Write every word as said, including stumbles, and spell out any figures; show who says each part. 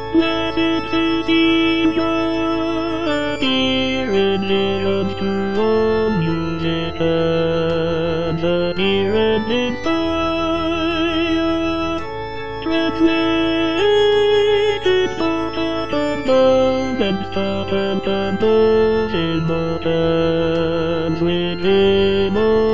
Speaker 1: Blessed Cecilia, pyramid unto all musicians, a pyramid inspire, translated for the and stuff and those emotions with him.